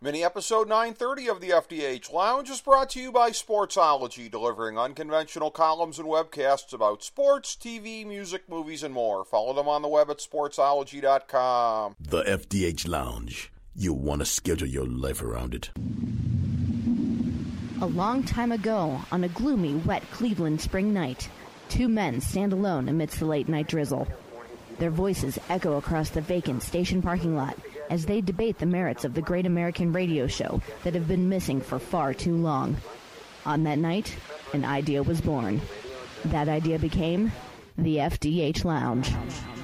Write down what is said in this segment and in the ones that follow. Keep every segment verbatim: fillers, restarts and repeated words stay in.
Mini-episode nine thirty of the F D H Lounge is brought to you by Sportsology, delivering unconventional columns and webcasts about sports, T V, music, movies, and more. Follow them on the web at sportsology dot com. The F D H Lounge. You'll want to schedule your life around it. A long time ago, on a gloomy, wet Cleveland spring night, two men stand alone amidst the late-night drizzle. Their voices echo across the vacant station parking lot as they debate the merits of the great American radio show that have been missing for far too long. On that night, an idea was born. That idea became the F D H Lounge.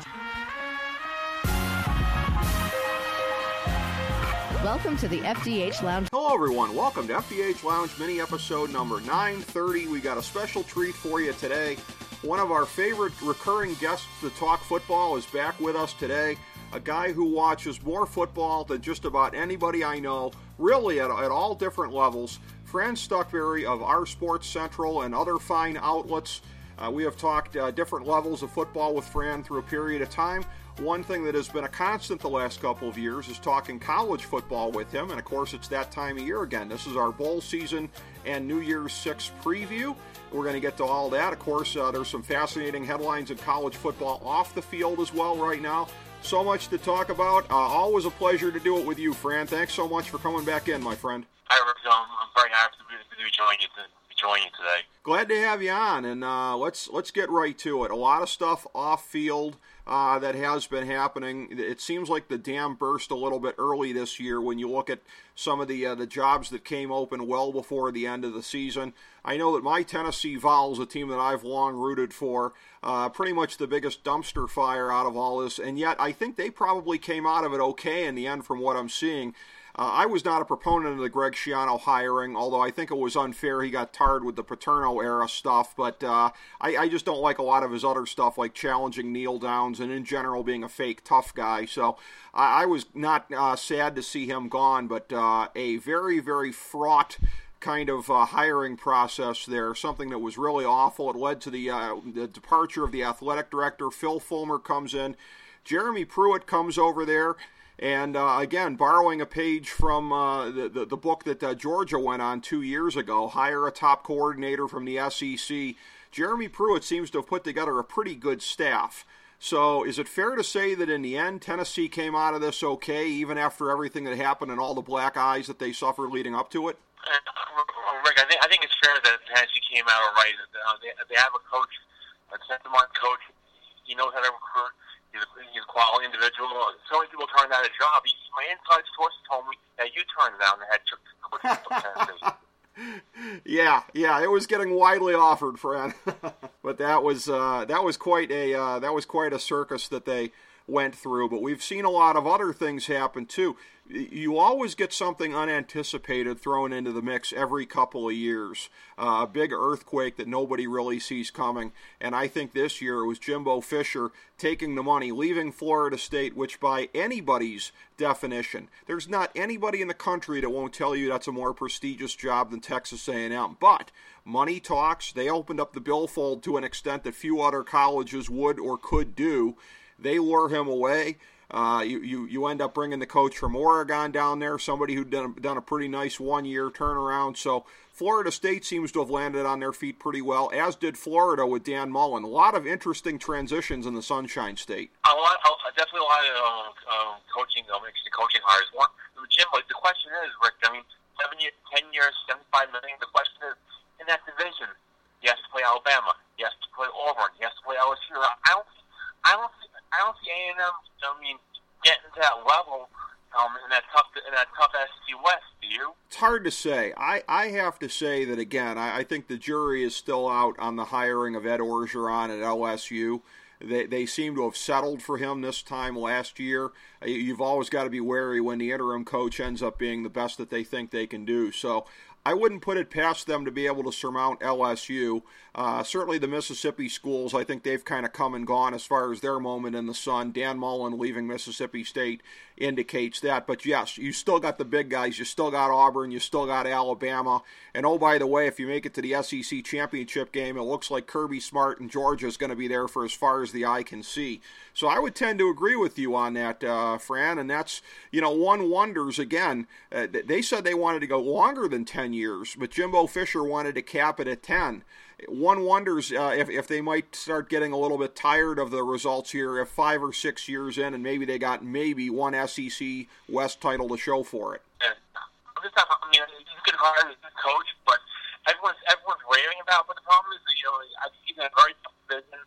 Welcome to the F D H Lounge. Hello, everyone. Welcome to F D H Lounge mini-episode number nine thirty. We got a special treat for you today. One of our favorite recurring guests to talk football is back with us today. A guy who watches more football than just about anybody I know, really at, at all different levels. Fran Stuckberry of Our Sports Central and other fine outlets. Uh, we have talked uh, different levels of football with Fran through a period of time. One thing that has been a constant the last couple of years is talking college football with him, and of course it's that time of year again. This is our bowl season and New Year's Six preview. We're going to get to all that. Of course, uh, there's some fascinating headlines in college football off the field as well right now. So much to talk about. Uh, always a pleasure to do it with you, Fran. Thanks so much for coming back in, my friend. Hi, Rick. Um, I'm very happy to be, to be joining you to be joining you today. Glad to have you on, and uh, let's let's get right to it. A lot of stuff off field uh, that has been happening. It seems like the dam burst a little bit early this year when you look at some of the uh, the jobs that came open well before the end of the season. I know that my Tennessee Vols, a team that I've long rooted for, uh, pretty much the biggest dumpster fire out of all this, and yet I think they probably came out of it okay in the end from what I'm seeing. Uh, I was not a proponent of the Greg Schiano hiring, although I think it was unfair. He got tarred with the Paterno-era stuff, but uh, I, I just don't like a lot of his other stuff, like challenging Neil Downs and in general being a fake tough guy. So I, I was not uh, sad to see him gone, but uh, a very, very fraught kind of uh, hiring process there, something that was really awful. It led to the, uh, the departure of the athletic director. Phil Fulmer comes in. Jeremy Pruitt comes over there. And, uh, again, borrowing a page from uh, the, the, the book that uh, Georgia went on two years ago, Hire a Top Coordinator from the S E C, Jeremy Pruitt seems to have put together a pretty good staff. So is it fair to say that in the end, Tennessee came out of this okay, even after everything that happened and all the black eyes that they suffered leading up to it? Uh, Rick, I think, I think it's fair that Tennessee came out all right. Uh, they, they have a coach, a ten-to-one coach. He knows how to recruit. He's a, he's a quality individual. So many people turned down a job. He, my inside source told me that you turned down the head coach. yeah, yeah, it was getting widely offered, Fran. But that was uh, that was quite a uh, that was quite a circus that they went through. But we've seen a lot of other things happen too. You always get something unanticipated thrown into the mix every couple of years. Uh, a big earthquake that nobody really sees coming. And I think this year it was Jimbo Fisher taking the money, leaving Florida State, which by anybody's definition, there's not anybody in the country that won't tell you that's a more prestigious job than Texas A and M. But money talks. They opened up the billfold to an extent that few other colleges would or could do. They lure him away. Uh, you, you, you end up bringing the coach from Oregon down there, somebody who'd done, done a pretty nice one-year turnaround. So Florida State seems to have landed on their feet pretty well, as did Florida with Dan Mullen. A lot of interesting transitions in the Sunshine State. A lot, uh, definitely a lot of um, um, coaching, um, interesting coaching hires. One, Jim, like, the question is, Rick, I mean, seven years, ten years, seventy-five million. The question is, in that division, he has to play Alabama, he has to play Auburn, he has to play L S U. I don't, I don't. I don't see A and M, I mean, getting to that level um, in that tough in that tough S E C West, do you? It's hard to say. I, I have to say that, again, I, I think the jury is still out on the hiring of Ed Orgeron at L S U. They, they seem to have settled for him this time last year. You've always got to be wary when the interim coach ends up being the best that they think they can do. So I wouldn't put it past them to be able to surmount L S U. Uh, certainly the Mississippi schools, I think they've kind of come and gone as far as their moment in the sun. Dan Mullen leaving Mississippi State indicates that. But yes, you still got the big guys. You still got Auburn. You still got Alabama. And oh, by the way, if you make it to the S E C championship game, it looks like Kirby Smart and Georgia is going to be there for as far as the eye can see. So I would tend to agree with you on that, uh, Fran. And that's, you know, one wonders, again, uh, they said they wanted to go longer than ten years, but Jimbo Fisher wanted to cap it at ten. One wonders uh, if, if they might start getting a little bit tired of the results here if five or six years in and maybe they got maybe one S E C West title to show for it. And I'm just not, I mean, he's good hire, he's a good coach, but everyone's everyone's raving about. But the problem is, that, you know, I think he's in a very tough division.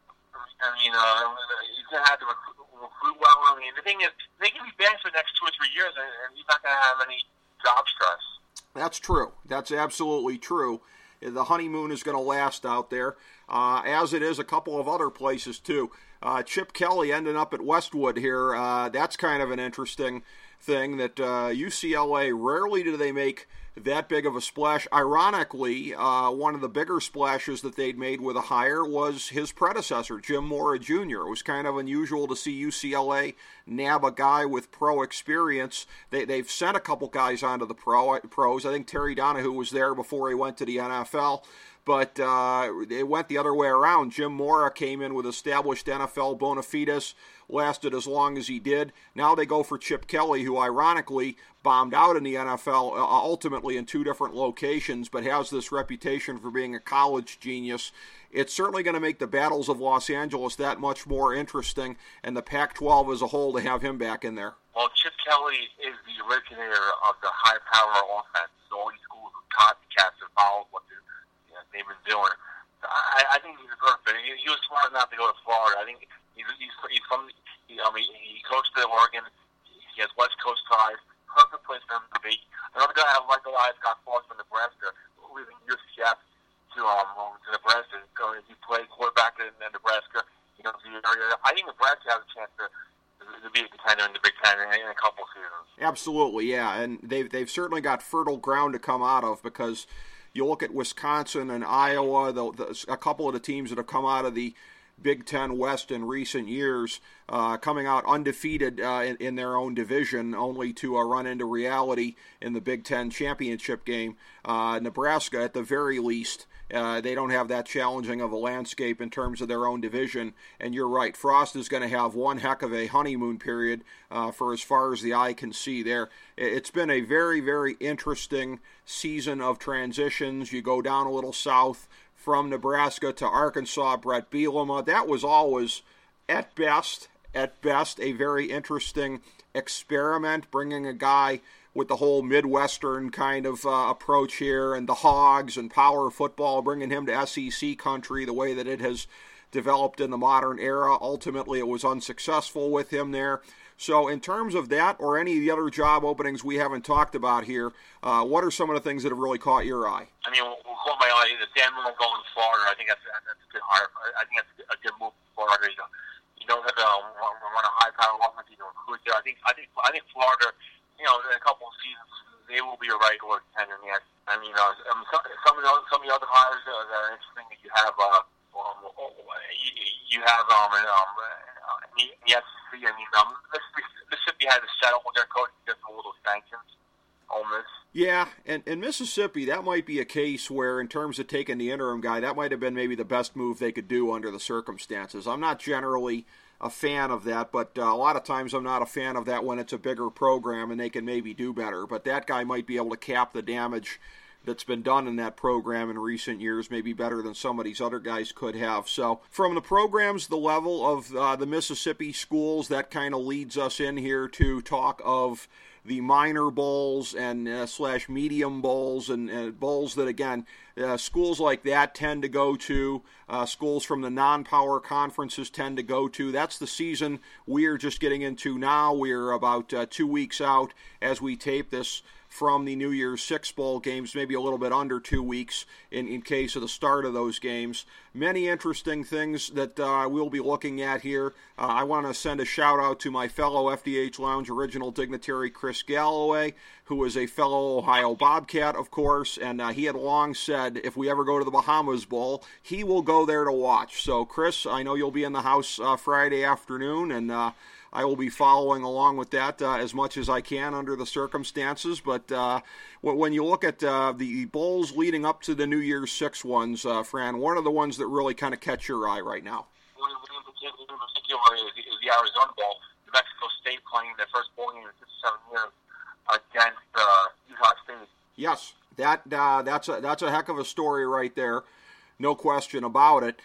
I mean, uh, he's going to have to recruit, recruit well. I mean, the thing is, they can be banned for the next two or three years, and, and he's not going to have any job stress. That's true. That's absolutely true. The honeymoon is going to last out there, uh, as it is a couple of other places, too. Uh, Chip Kelly ending up at Westwood here, uh, that's kind of an interesting thing that uh, U C L A, rarely do they make that big of a splash. Ironically, uh, one of the bigger splashes that they'd made with a hire was his predecessor, Jim Mora Junior It was kind of unusual to see U C L A nab a guy with pro experience. They, they've sent a couple guys onto the pro pros. I think Terry Donahue was there before he went to the N F L. But uh, it went the other way around. Jim Mora came in with established N F L bona fides, lasted as long as he did. Now they go for Chip Kelly, who ironically bombed out in the N F L, uh, ultimately in two different locations, but has this reputation for being a college genius. It's certainly going to make the battles of Los Angeles that much more interesting, and the Pac twelve as a whole to have him back in there. Well, Chip Kelly is the originator of the high-power offense. So all these schools of copycats have followed what they're they've been doing. I, I think he's a perfect. He, he was smart enough to go to Florida. I think he's, he's, he's from. He, I mean, he coached at Oregon. He has West Coast ties. Perfect place for him to be. Another guy I like a lot is Scott Frost from Nebraska, who was in U C F to um to Nebraska. He played quarterback in, in Nebraska. You know, the area. I think Nebraska has a chance to. to be a contender in the Big Ten in a couple seasons. Absolutely, yeah, and they've they've certainly got fertile ground to come out of because. You look at Wisconsin and Iowa, the, the, a couple of the teams that have come out of the Big Ten West in recent years, uh, coming out undefeated uh, in, in their own division, only to uh, run into reality in the Big Ten championship game. Uh, Nebraska, at the very least, uh, they don't have that challenging of a landscape in terms of their own division. And you're right, Frost is going to have one heck of a honeymoon period uh, for as far as the eye can see there. It's been a very, very interesting season of transitions. You go down a little south from Nebraska to Arkansas, Brett Bielema. That was always, at best, at best, a very interesting experiment, bringing a guy with the whole Midwestern kind of uh, approach here and the Hogs and power football, bringing him to S E C country the way that it has developed in the modern era. Ultimately, it was unsuccessful with him there. So in terms of that or any of the other job openings we haven't talked about here, uh, what are some of the things that have really caught your eye? I mean, what caught my eye is Dan Mullen going to Florida. I think that's, that's a good hire. I think that's a good move for Florida. You know, you don't have to um, run a high-power offense. You know, recruit there. I think, I think, I think Florida. You know, in a couple of seasons, they will be a regular contender. Yes, I mean, uh, some, some of the some of the other hires uh, that are interesting. You have, uh, um, you, you have um, um, the S E C. I mean, um, Mississippi had to settle with their coach because of all those sanctions. Ole Miss. Yeah, and, and Mississippi, that might be a case where, in terms of taking the interim guy, that might have been maybe the best move they could do under the circumstances. I'm not generally a fan of that, but uh, a lot of times I'm not a fan of that when it's a bigger program and they can maybe do better. But that guy might be able to cap the damage that's been done in that program in recent years, maybe better than some of these other guys could have. So from the programs, the level of uh, the Mississippi schools, that kind of leads us in here to talk of the minor bowls and uh, slash medium bowls and uh, bowls that, again, uh, schools like that tend to go to, uh, schools from the non-power conferences tend to go to. That's the season we're just getting into now. We're about uh, two weeks out as we tape this from the New Year's Six Bowl games, maybe a little bit under two weeks in, in case of the start of those games. Many interesting things that uh, we'll be looking at here. Uh, I want to send a shout-out to my fellow F D H Lounge original dignitary, Chris Galloway. who is a fellow Ohio Bobcat, of course, and uh, he had long said if we ever go to the Bahamas Bowl, he will go there to watch. So, Chris, I know you'll be in the house uh, Friday afternoon, and uh, I will be following along with that uh, as much as I can under the circumstances. But uh, when you look at uh, the bowls leading up to the New Year's Six ones, uh, Fran, what are the ones that really kind of catch your eye right now? In particular is the Arizona Bowl. New Mexico State playing their first bowl game in fifty-seven years against uh, Utah State. Yes, that uh, that's a that's a heck of a story right there, no question about it.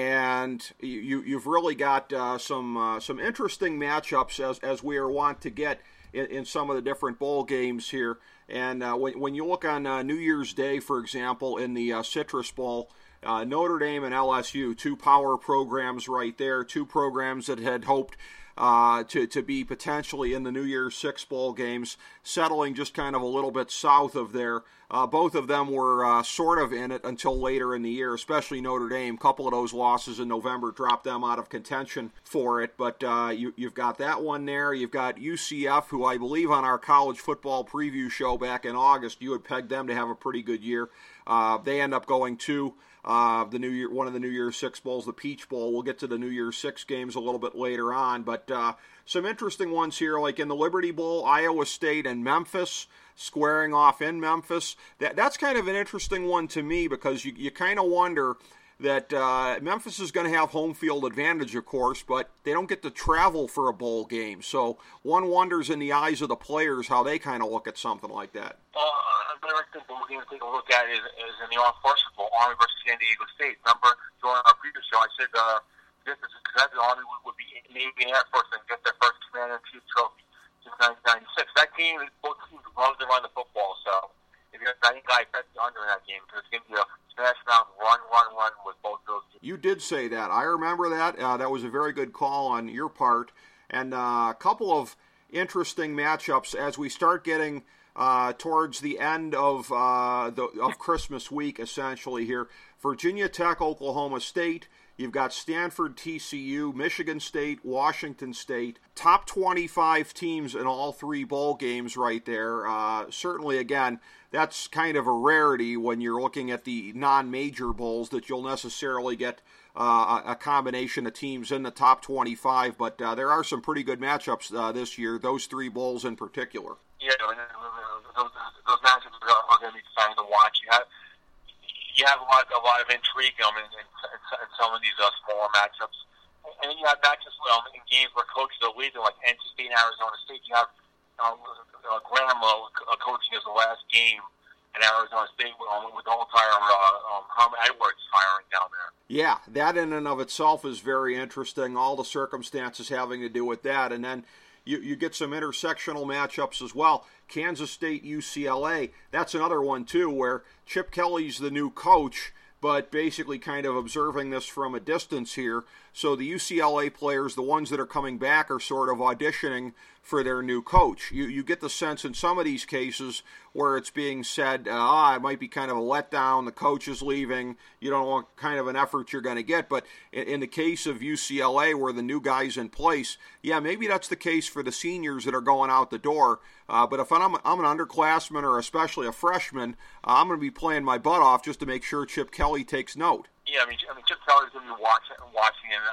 And you, you've really got uh, some uh, some interesting matchups as as we are wont to get in, in some of the different bowl games here. And uh, when when you look on uh, New Year's Day, for example, in the uh, Citrus Bowl, uh, Notre Dame and L S U, two power programs right there, two programs that had hoped uh, to to be potentially in the New Year's Six bowl games, settling just kind of a little bit south of there. Uh, both of them were uh, sort of in it until later in the year, especially Notre Dame. A couple of those losses in November dropped them out of contention for it. But uh, you, you've got that one there. You've got U C F, who I believe on our college football preview show back in August, you had pegged them to have a pretty good year. Uh, they end up going to uh, the New Year, one of the New Year's Six bowls, the Peach Bowl. We'll get to the New Year's Six games a little bit later on. But uh, some interesting ones here, like in the Liberty Bowl, Iowa State and Memphis squaring off in Memphis. That that's kind of an interesting one to me, because you, you kind of wonder that uh, Memphis is going to have home field advantage, of course, but they don't get to travel for a bowl game. So one wonders in the eyes of the players how they kind of look at something like that. Uh, another thing that we're going to take a look at is, is in the All-Enforcement Bowl, Army versus San Diego State. Remember, during our previous show, I said uh, this is because the Army would, would be Navy and Air Force and get their first Commander-in-Chief trophy since nineteen ninety-six. That game, both teams love to run the football, so if you're a guy, bet the under in that game, because it's going to be a smash mouth run, run, run with both those teams. You did say that. I remember that. Uh, that was a very good call on your part. And uh, a couple of interesting matchups as we start getting uh, towards the end of uh, the of Christmas week, essentially here. Virginia Tech, Oklahoma State. You've got Stanford, T C U, Michigan State, Washington State. Top twenty-five teams in all three bowl games right there. Uh, certainly, again, that's kind of a rarity when you're looking at the non-major bowls that you'll necessarily get uh, a combination of teams in the top twenty-five. But uh, there are some pretty good matchups uh, this year, those three bowls in particular. Yeah, those, those matchups are, are going to be fun to watch. You have You have a lot, a lot of intrigue um, in, in, in some of these uh, smaller matchups, and then you have matchups um, in games where coaches are leading, like N C State and Arizona State. You have um, uh, Graham uh, coaching his last game at Arizona State um, with the whole entire uh, um, Herm Edwards firing down there. Yeah, that in and of itself is very interesting. All the circumstances having to do with that, and then you you get some intersectional matchups as well. Kansas State, U C L A, that's another one too, where Chip Kelly's the new coach, but basically kind of observing this from a distance here. So the U C L A players, the ones that are coming back, are sort of auditioning for their new coach. You you get the sense in some of these cases where it's being said, ah, it might be kind of a letdown, the coach is leaving, you don't know what kind of an effort you're going to get. But in, in the case of U C L A, where the new guy's in place, yeah, maybe that's the case for the seniors that are going out the door. Uh, but if I'm, I'm an underclassman or especially a freshman, uh, I'm going to be playing my butt off just to make sure Chip Kelly takes note. Yeah, I mean, I mean Chip Kelly's going to be watching, watching and,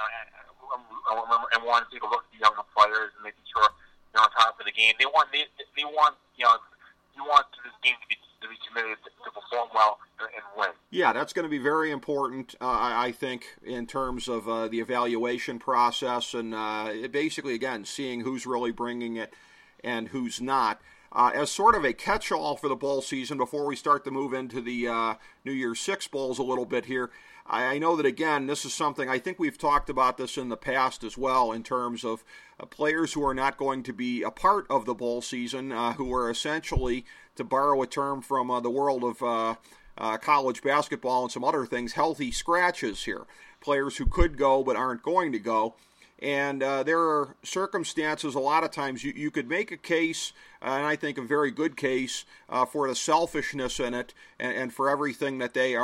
uh, and wanting to take a look at the younger players and making sure they're on top of the game. They want, they, they want, you know, you want this game to be, to be committed to, to perform well and win. Yeah, that's going to be very important, uh, I think, in terms of uh, the evaluation process and uh, basically, again, seeing who's really bringing it and who's not. Uh, as sort of a catch-all for the bowl season, before we start to move into the uh, New Year's Six bowls a little bit here, I, I know that, again, this is something, I think we've talked about this in the past as well, in terms of uh, players who are not going to be a part of the bowl season, uh, who are essentially, to borrow a term from uh, the world of uh, uh, college basketball and some other things, healthy scratches here. Players who could go but aren't going to go. And uh, there are circumstances, a lot of times, you, you could make a case, uh, and I think a very good case, uh, for the selfishness in it and, and for everything that they are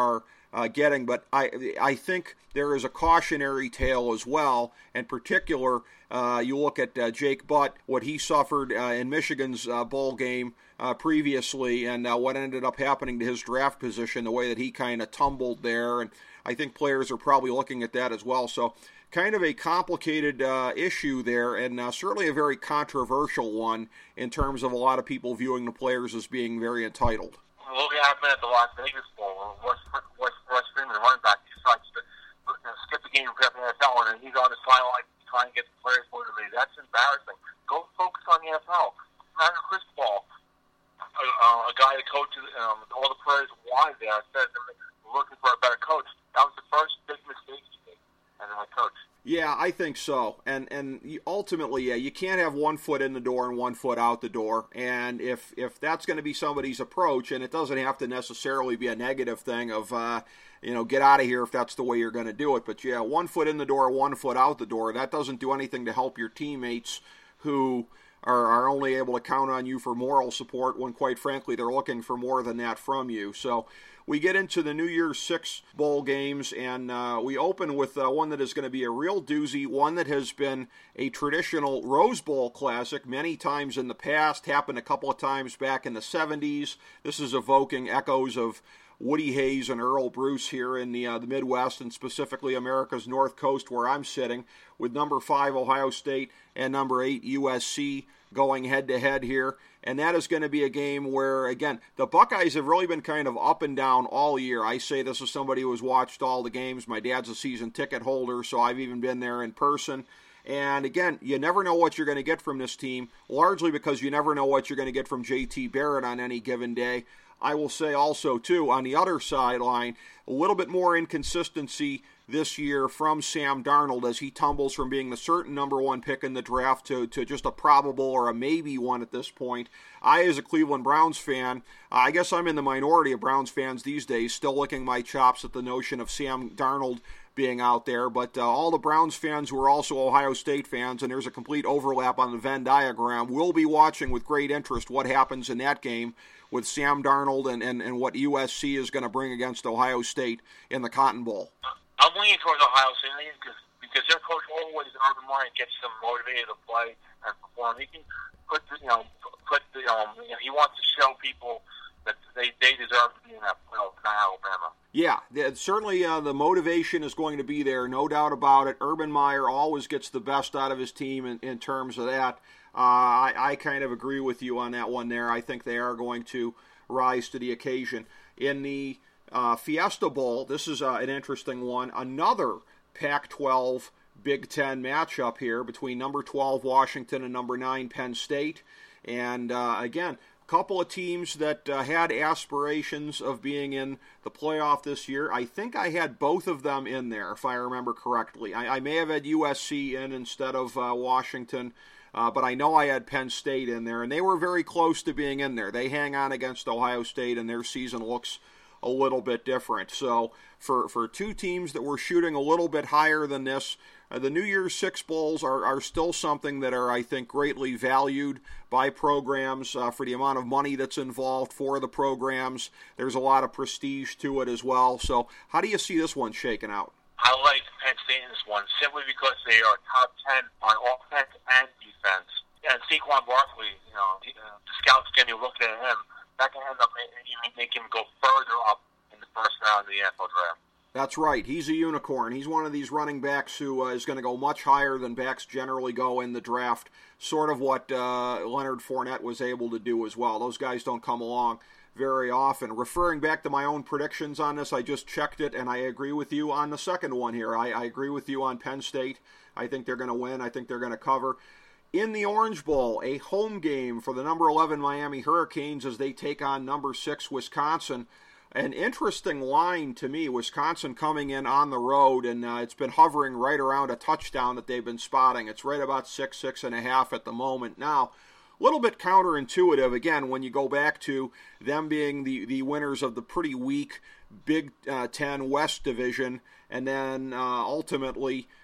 uh, getting. But I I think there is a cautionary tale as well. In particular, uh, you look at uh, Jake Butt, what he suffered uh, in Michigan's uh, bowl game uh, previously, and uh, what ended up happening to his draft position, the way that he kind of tumbled there. And I think players are probably looking at that as well. So kind of a complicated uh, issue there, and uh, certainly a very controversial one in terms of a lot of people viewing the players as being very entitled. Well, we have been at the Las Vegas Bowl. West, West, West Freeman, the running back, decides to you know, skip the game and prep the N F L, and he's on the sideline trying to get the players motivated. That's embarrassing. Go focus on the N F L. Not a Chris Paul, a, uh, a guy that coaches um, all the players wanted there, said they're looking for a better coach. That was the first big mistake he made as a head coach. Yeah, I think so. And and ultimately, yeah, you can't have one foot in the door and one foot out the door. And if if that's going to be somebody's approach, and it doesn't have to necessarily be a negative thing of, uh, you know, get out of here if that's the way you're going to do it. But, yeah, one foot in the door, one foot out the door, that doesn't do anything to help your teammates who are, are only able to count on you for moral support when, quite frankly, they're looking for more than that from you. So we get into the New Year's Six bowl games, and uh, we open with uh, one that is going to be a real doozy, one that has been a traditional Rose Bowl classic many times in the past, happened a couple of times back in the seventies. This is evoking echoes of Woody Hayes and Earl Bruce here in the, uh, the Midwest, and specifically America's North Coast where I'm sitting, with number five Ohio State and number eight U S C going head-to-head here. And that is going to be a game where, again, the Buckeyes have really been kind of up and down all year. I say this as somebody who has watched all the games. My dad's a season ticket holder, so I've even been there in person. And, again, you never know what you're going to get from this team, largely because you never know what you're going to get from J T Barrett on any given day. I will say also, too, on the other sideline, a little bit more inconsistency this year from Sam Darnold as he tumbles from being the certain number one pick in the draft to, to just a probable or a maybe one at this point. I, as a Cleveland Browns fan, I guess I'm in the minority of Browns fans these days, still licking my chops at the notion of Sam Darnold being out there, but uh, all the Browns fans who are also Ohio State fans, and there's a complete overlap on the Venn diagram, will be watching with great interest what happens in that game with Sam Darnold and, and, and what U S C is going to bring against Ohio State in the Cotton Bowl. I'm leaning towards Ohio State because, because their coach always, Urban Meyer, gets them motivated to play and perform. He can put, the, you know, put the, um, you know, he wants to show people that they, they deserve to be in that playoff, not Alabama. Yeah, certainly uh, the motivation is going to be there, no doubt about it. Urban Meyer always gets the best out of his team in, in terms of that. Uh, I, I kind of agree with you on that one there. I think they are going to rise to the occasion. In the uh, Fiesta Bowl, this is uh, an interesting one. Another Pac twelve Big Ten matchup here between number twelve Washington and number nine Penn State. And uh, again, couple of teams that uh, had aspirations of being in the playoff this year. I think I had both of them in there, if I remember correctly. I, I may have had U S C in instead of uh, Washington, uh, but I know I had Penn State in there, and they were very close to being in there. They hang on against Ohio State, and their season looks a little bit different. So for, for two teams that were shooting a little bit higher than this, Uh, the New Year's Six Bowls are, are still something that are, I think, greatly valued by programs uh, for the amount of money that's involved for the programs. There's a lot of prestige to it as well. So how do you see this one shaking out? I like Penn State in this one simply because they are top ten on offense and defense. And Saquon Barkley, you know, the, uh, the scouts can be looking at him. That can end up even make him go further up in the first round of the N F L draft. That's right. He's a unicorn. He's one of these running backs who uh, is going to go much higher than backs generally go in the draft, sort of what uh, Leonard Fournette was able to do as well. Those guys don't come along very often. Referring back to my own predictions on this, I just checked it, and I agree with you on the second one here. I, I agree with you on Penn State. I think they're going to win. I think they're going to cover. In the Orange Bowl, a home game for the number eleven Miami Hurricanes as they take on number six Wisconsin. An interesting line to me, Wisconsin coming in on the road, and uh, it's been hovering right around a touchdown that they've been spotting. It's right about six, six and a half at the moment. Now, a little bit counterintuitive, again, when you go back to them being the, the winners of the pretty weak Big uh, Ten West Division, and then uh, ultimately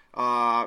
Uh,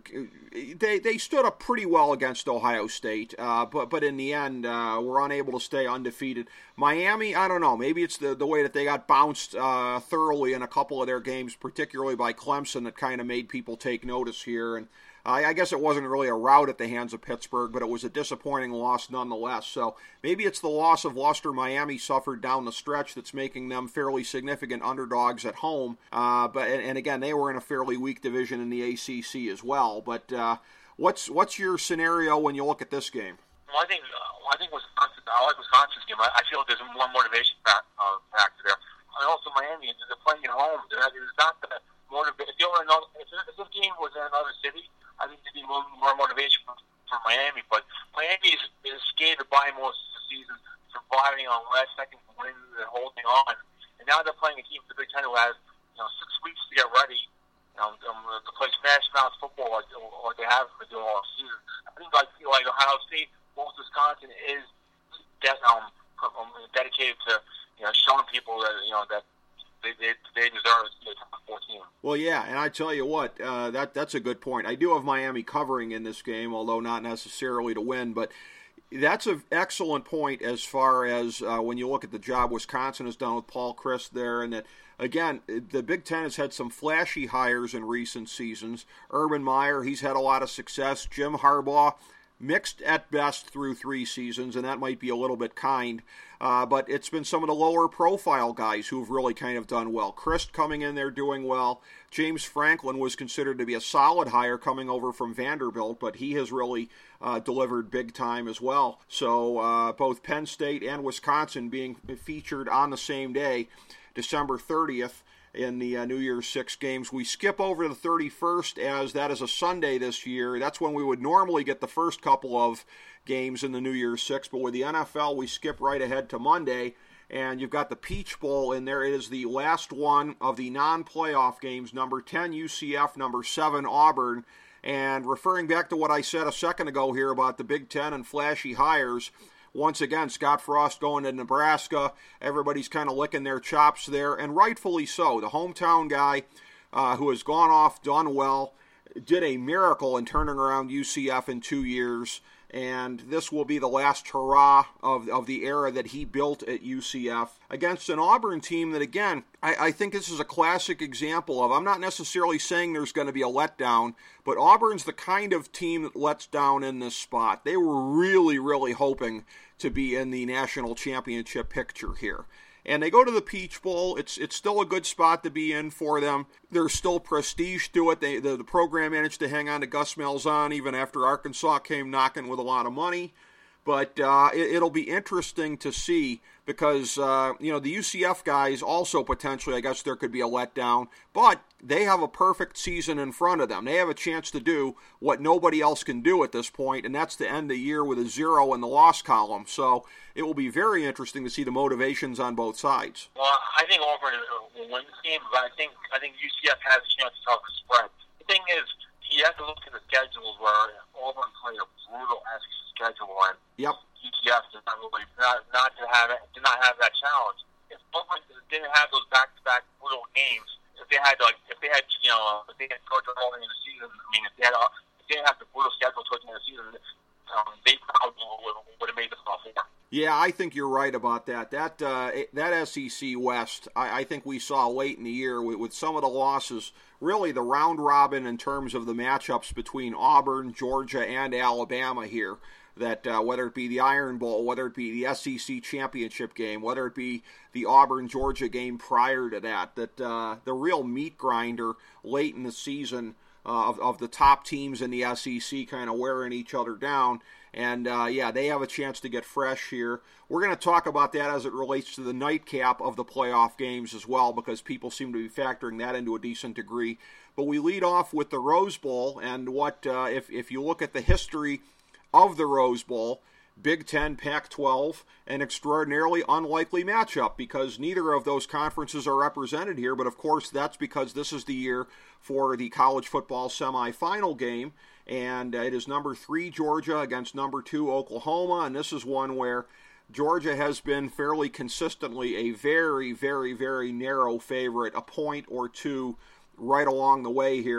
they they stood up pretty well against Ohio State, uh, but but in the end, uh, were unable to stay undefeated. Miami, I don't know. Maybe it's the the way that they got bounced uh, thoroughly in a couple of their games, particularly by Clemson, that kind of made people take notice here. And I, I guess it wasn't really a rout at the hands of Pittsburgh, but it was a disappointing loss nonetheless. So maybe it's the loss of luster Miami suffered down the stretch that's making them fairly significant underdogs at home. Uh, but and, and again, they were in a fairly weak division in the A C C as well. But uh, what's what's your scenario when you look at this game? Well, I think uh, I think Wisconsin. I like Wisconsin's game. I, I feel like there's more motivation factor, uh, factor there. And also Miami, they're playing at home. They're, it's not the motivation. If, if, if this game was in another city, I think there'd be more, more motivation for, for Miami. But Miami is, is skated by most of the season, surviving on last second wins and holding on. And now they're playing a team for the Big Ten who has you know six weeks to get ready. You know, um, to play smash mouth football like, like they have been doing all season. I think I feel like Ohio State, most Wisconsin is de- um, um, dedicated to you know showing people that you know that they they, they deserve to be a top four team. Well, yeah, and I tell you what, uh, that that's a good point. I do have Miami covering in this game, although not necessarily to win, but. That's an excellent point as far as uh, when you look at the job Wisconsin has done with Paul Chryst there, and that, again, the Big Ten has had some flashy hires in recent seasons. Urban Meyer, he's had a lot of success. Jim Harbaugh, mixed at best through three seasons, and that might be a little bit kind. Uh, but it's been some of the lower profile guys who've really kind of done well. Chryst coming in there doing well. James Franklin was considered to be a solid hire coming over from Vanderbilt, but he has really uh, delivered big time as well. So uh, both Penn State and Wisconsin being featured on the same day, December thirtieth, in the uh, New Year's Six games. We skip over the thirty-first as that is a Sunday this year. That's when we would normally get the first couple of games in the New Year's Six, but with the N F L, we skip right ahead to Monday, and you've got the Peach Bowl in there. It is the last one of the non-playoff games, number ten U C F, number seven Auburn, and referring back to what I said a second ago here about the Big Ten and flashy hires, once again, Scott Frost going to Nebraska. Everybody's kind of licking their chops there, and rightfully so. The hometown guy uh, who has gone off, done well, did a miracle in turning around U C F in two years, and this will be the last hurrah of, of the era that he built at U C F against an Auburn team that, again, I, I think this is a classic example of, I'm not necessarily saying there's going to be a letdown, but Auburn's the kind of team that lets down in this spot. They were really, really hoping to be in the national championship picture here. And they go to the Peach Bowl. It's it's still a good spot to be in for them. There's still prestige to it. They, the, the program managed to hang on to Gus Malzahn even after Arkansas came knocking with a lot of money. But uh, it, it'll be interesting to see because, uh, you know, the U C F guys also potentially, I guess there could be a letdown. But they have a perfect season in front of them. They have a chance to do what nobody else can do at this point, and that's to end the year with a zero in the loss column. So it will be very interesting to see the motivations on both sides. Well, I think Auburn will win this game, but I think I think U C F has a chance to cover the spread. The thing is, you have to look at the schedules where Auburn played a brutal-esque schedule, and yep. U C F did not really not, not to have it, did not have that challenge. If Auburn didn't have those back-to-back brutal games, if they had like if they had you know if they had Georgia early in the season, I mean if they had if they didn't have the brutal schedule towards the end of the season, um, they probably would, would have made the top four. Yeah, I think you're right about that. That uh, that S E C West, I, I think we saw late in the year with, with some of the losses, really the round robin in terms of the matchups between Auburn, Georgia, and Alabama here. That uh, whether it be the Iron Bowl, whether it be the S E C championship game, whether it be the Auburn-Georgia game prior to that, that uh, the real meat grinder late in the season uh, of, of the top teams in the S E C kind of wearing each other down. And, uh, yeah, they have a chance to get fresh here. We're going to talk about that as it relates to the nightcap of the playoff games as well, because people seem to be factoring that into a decent degree. But we lead off with the Rose Bowl, and what uh, if, if you look at the history of the Rose Bowl, Big Ten, Pac twelve, an extraordinarily unlikely matchup because neither of those conferences are represented here, but of course that's because this is the year for the college football semifinal game, and it is number three Georgia against number two Oklahoma, and this is one where Georgia has been fairly consistently a very, very, very narrow favorite, a point or two right along the way here.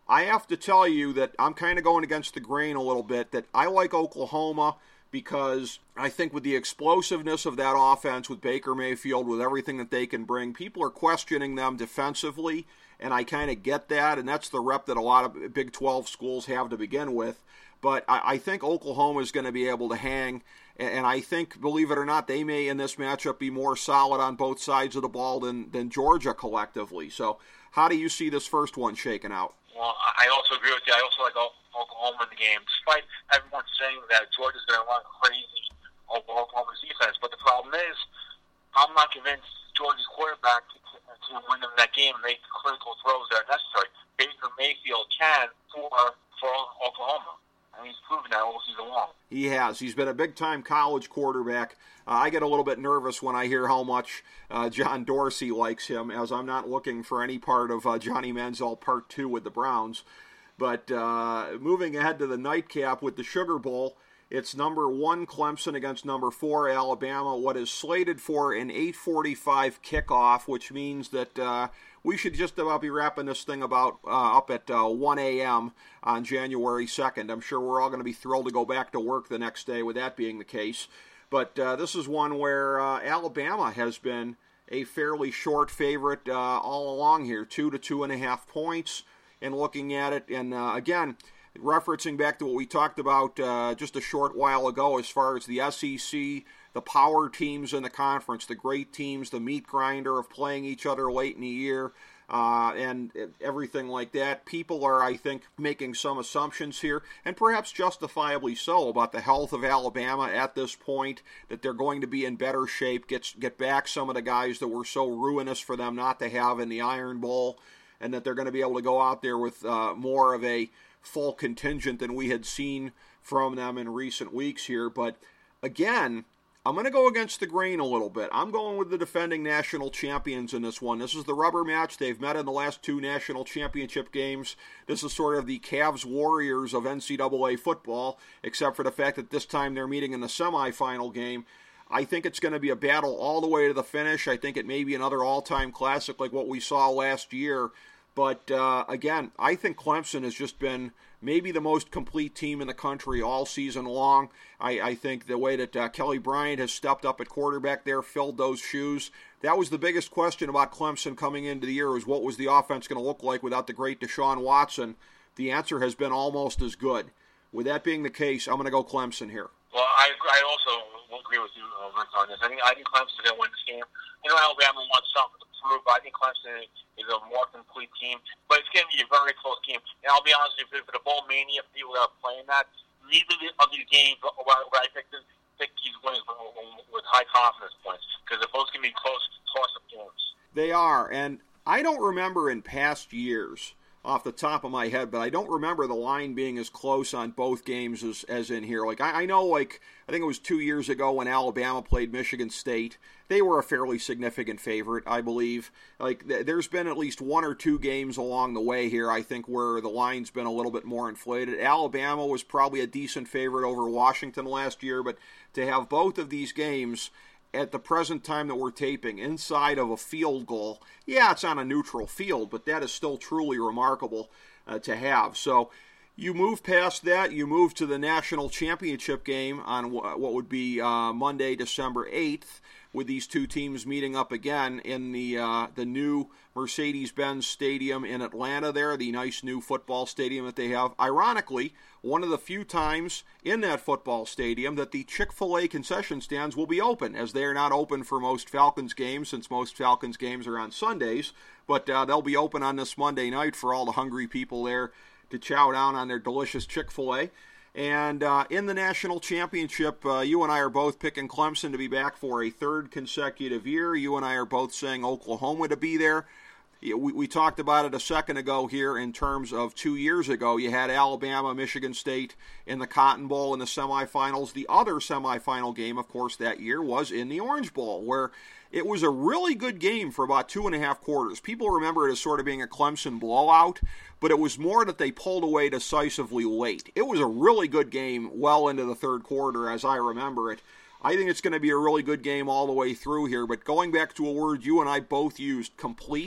I have to tell you that I'm kind of going against the grain a little bit, that I like Oklahoma because I think with the explosiveness of that offense, with Baker Mayfield, with everything that they can bring, people are questioning them defensively, and I kind of get that, and that's the rep that a lot of Big twelve schools have to begin with. But I, I think Oklahoma is going to be able to hang, and I think, believe it or not, they may in this matchup be more solid on both sides of the ball than, than Georgia collectively. So how do you see this first one shaking out? Well, I also agree with you. I also like Oklahoma in the game, despite everyone saying that Georgia's going to run crazy Oklahoma's defense. But the problem is, I'm not convinced Georgia's quarterback to, to win them that game and make the critical throws that are necessary. Baker Mayfield can for, for Oklahoma. And he's proven that all season long. He has. He's been a big-time college quarterback. Uh, I get a little bit nervous when I hear how much uh, John Dorsey likes him, as I'm not looking for any part of uh, Johnny Manziel Part two with the Browns. But uh, moving ahead to the nightcap with the Sugar Bowl, it's number one Clemson against number four Alabama, what is slated for an eight forty-five kickoff, which means that uh, we should just about be wrapping this thing about uh, up at uh, one a.m. on January second. I'm sure we're all going to be thrilled to go back to work the next day with that being the case. But uh, this is one where uh, Alabama has been a fairly short favorite uh, all along here, two to two and a half points. And looking at it, and uh, again, referencing back to what we talked about uh, just a short while ago as far as the S E C, the power teams in the conference, the great teams, the meat grinder of playing each other late in the year, uh, and everything like that. People are, I think, making some assumptions here, and perhaps justifiably so, about the health of Alabama at this point, that they're going to be in better shape, get, get back some of the guys that were so ruinous for them not to have in the Iron Bowl, and that they're going to be able to go out there with uh, more of a full contingent than we had seen from them in recent weeks here. But again, I'm going to go against the grain a little bit. I'm going with the defending national champions in this one. This is the rubber match. They've met in the last two national championship games. This is sort of the Cavs Warriors of N C double A football, except for the fact that this time they're meeting in the semifinal game. I think it's going to be a battle all the way to the finish. I think it may be another all-time classic like what we saw last year. But, uh, again, I think Clemson has just been maybe the most complete team in the country all season long. I, I think the way that uh, Kelly Bryant has stepped up at quarterback there, filled those shoes. That was the biggest question about Clemson coming into the year, was what was the offense going to look like without the great Deshaun Watson. The answer has been almost as good. With that being the case, I'm going to go Clemson here. Well, I, I also will agree with you, uh, Rick, on this. I think, I think Clemson's going to win this game. I know Alabama wants something to prove, but I think Clemson is a more complete team. But it's going to be a very close game. And I'll be honest with you, for the Bowl Mania people that are playing that, neither of these games where I picked this, pick these wins with high confidence points, because they're both going to be close, toss-up games. They are, and I don't remember in past years off the top of my head, but I don't remember the line being as close on both games as, as in here. Like, I, I know, like, I think it was two years ago when Alabama played Michigan State. They were a fairly significant favorite, I believe. Like, th- there's been at least one or two games along the way here, I think, where the line's been a little bit more inflated. Alabama was probably a decent favorite over Washington last year, but to have both of these games at the present time that we're taping inside of a field goal, yeah, it's on a neutral field, but that is still truly remarkable uh, to have. So you move past that, you move to the national championship game on w- what would be uh, Monday, December eighth, with these two teams meeting up again in the uh, the new Mercedes-Benz Stadium in Atlanta there, the nice new football stadium that they have. Ironically, one of the few times in that football stadium that the Chick-fil-A concession stands will be open, as they are not open for most Falcons games, since most Falcons games are on Sundays, but uh, they'll be open on this Monday night for all the hungry people there to chow down on their delicious Chick-fil-A. And uh, in the national championship, uh, you and I are both picking Clemson to be back for a third consecutive year. You and I are both saying Oklahoma to be there. We, we talked about it a second ago here in terms of two years ago. You had Alabama, Michigan State in the Cotton Bowl in the semifinals. The other semifinal game, of course, that year was in the Orange Bowl, where it was a really good game for about two and a half quarters. People remember it as sort of being a Clemson blowout, but it was more that they pulled away decisively late. It was a really good game well into the third quarter, as I remember it. I think it's going to be a really good game all the way through here, but going back to a word you and I both used, complete,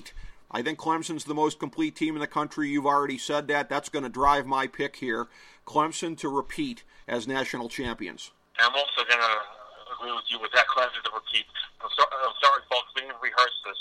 I think Clemson's the most complete team in the country. You've already said that. That's going to drive my pick here. Clemson to repeat as national champions. I'm also going to agree with you with that. Clemson to repeat. I'm, so, I'm sorry, folks. We didn't rehearse this.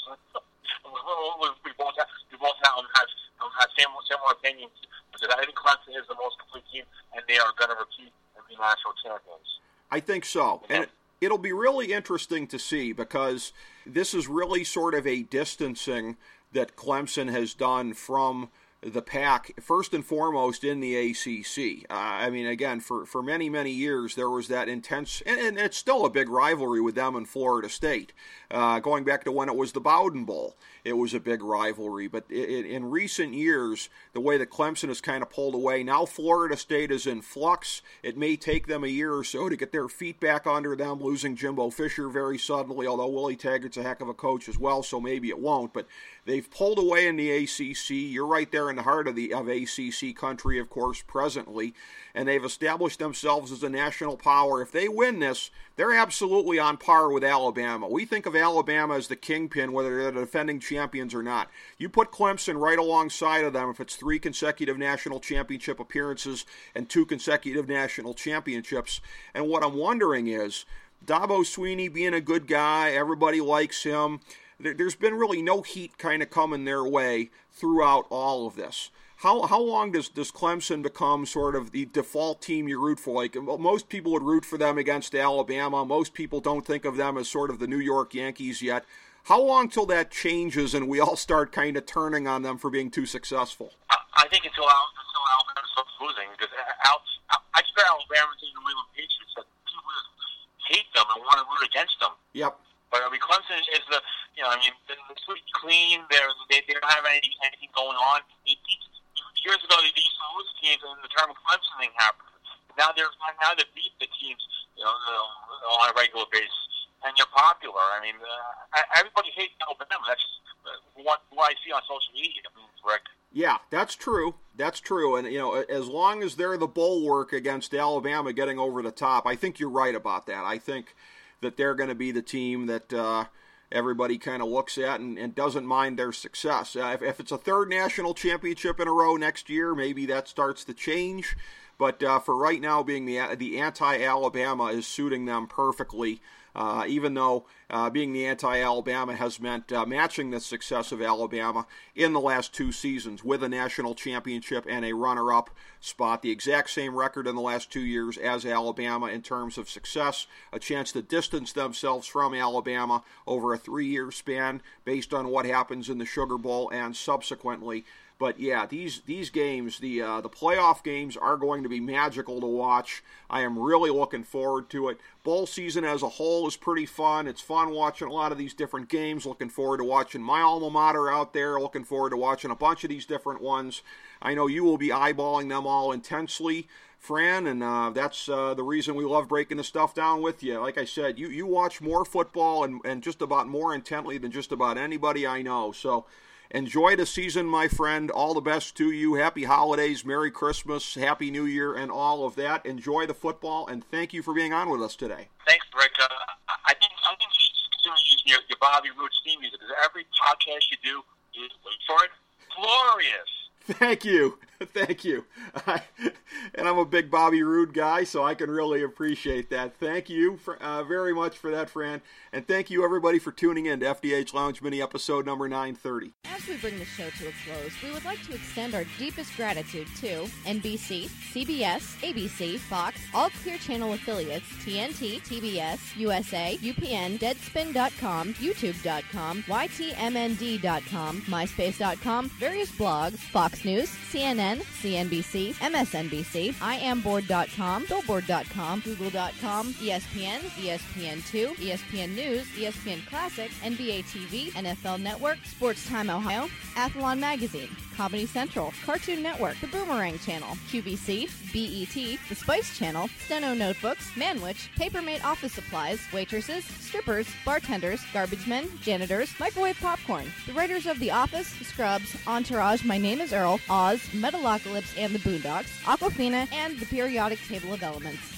we both have, we both have, have, have similar, similar opinions. Because I think Clemson is the most complete team, and they are going to repeat and be national champions. I think so. Yeah. And it, it'll be really interesting to see, because this is really sort of a distancing that Clemson has done from the pack, first and foremost in the A C C. Uh, I mean, again, for, for many, many years, there was that intense, and, and it's still a big rivalry with them and Florida State. Uh, going back to when it was the Bowden Bowl, it was a big rivalry. But in, in recent years, the way that Clemson has kind of pulled away, now Florida State is in flux. It may take them a year or so to get their feet back under them, losing Jimbo Fisher very suddenly, although Willie Taggart's a heck of a coach as well, so maybe it won't. But they've pulled away in the A C C. You're right there in the heart of the of A C C country, of course, presently, and they've established themselves as a national power. If they win this, they're absolutely on par with Alabama. We think of Alabama as the kingpin, whether they're the defending champions or not. You put Clemson right alongside of them if it's three consecutive national championship appearances and two consecutive national championships. And what I'm wondering is, Dabo Swinney being a good guy, everybody likes him. There's been really no heat kind of coming their way throughout all of this. How how long does, does Clemson become sort of the default team you root for? Like, most people would root for them against Alabama. Most people don't think of them as sort of the New York Yankees yet. How long till that changes and we all start kind of turning on them for being too successful? I, I think until, until Alabama stops losing, because Al, I compare Alabama to the New England Patriots. That people hate them and want to root against them. Yep. But I mean, Clemson is the, you know, I mean, they're pretty clean. They're, they they don't have any, anything going on. It, it, years ago, they used to lose teams, and the term Clemson thing happened. Now they're now they beat the teams, you know, on a regular basis, and you're popular. I mean, uh, everybody hates Alabama. That's just what, what I see on social media. I mean, Rick. Yeah, that's true. That's true. And, you know, as long as they're the bulwark against Alabama getting over the top, I think you're right about that. I think that they're going to be the team that uh, everybody kind of looks at and, and doesn't mind their success. Uh, if, if it's a third national championship in a row next year, maybe that starts to change. But uh, for right now, being the the anti-Alabama is suiting them perfectly, uh, even though uh, being the anti-Alabama has meant uh, matching the success of Alabama in the last two seasons with a national championship and a runner-up spot. The exact same record in the last two years as Alabama in terms of success, a chance to distance themselves from Alabama over a three-year span based on what happens in the Sugar Bowl and subsequently. But yeah, these these games, the uh, the playoff games, are going to be magical to watch. I am really looking forward to it. Bowl season as a whole is pretty fun. It's fun watching a lot of these different games. Looking forward to watching my alma mater out there. Looking forward to watching a bunch of these different ones. I know you will be eyeballing them all intensely, Fran, and uh, that's uh, the reason we love breaking the stuff down with you. Like I said, you, you watch more football and, and just about more intently than just about anybody I know. So enjoy the season, my friend. All the best to you. Happy holidays, Merry Christmas, Happy New Year, and all of that. Enjoy the football, and thank you for being on with us today. Thanks, Rick. Uh, I think I think you should consider using your, your Bobby Roode theme music, because every podcast you do, you wait for it, glorious. Thank you. Thank you. I, and I'm a big Bobby Roode guy, so I can really appreciate that. Thank you for, uh, very much for that, Fran. And thank you, everybody, for tuning in to F D H Lounge Mini episode number nine thirty. As we bring the show to a close, we would like to extend our deepest gratitude to N B C, C B S, A B C, Fox, all Clear Channel affiliates, T N T, T B S, U S A, U P N, Deadspin dot com, YouTube dot com, Y T M N D dot com, MySpace dot com, various blogs, Fox News, C N N, C N B C, M S N B C, I am board dot com, Billboard dot com, Google dot com, E S P N, E S P N two, E S P N News, E S P N Classic, N B A T V, N F L Network, Sports Time Ohio, Athlon Magazine, Comedy Central, Cartoon Network, The Boomerang Channel, Q B C, B E T, The Spice Channel, Steno Notebooks, Manwich, Papermate Office Supplies, waitresses, strippers, bartenders, garbage men, janitors, microwave popcorn, the writers of The Office, Scrubs, Entourage, My Name is Earl, Oz, Metalocalypse and the Boondocks, Aquafina, and The Periodic Table of Elements.